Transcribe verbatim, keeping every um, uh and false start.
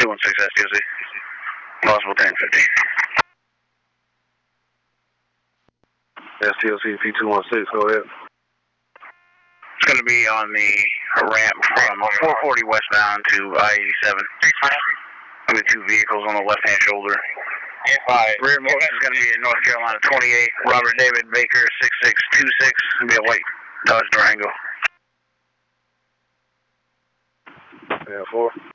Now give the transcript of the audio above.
two one six S T O C. Possible ten fifty. S T O C P two one six, go ahead. It's going to be on the ramp from four forty westbound to I eighty-seven. Going to be two vehicles on the left-hand shoulder. Rear most is going to be in North Carolina twenty-eight. Robert David Baker six six two six. It's going to be a white Dodge Durango. Yeah, four.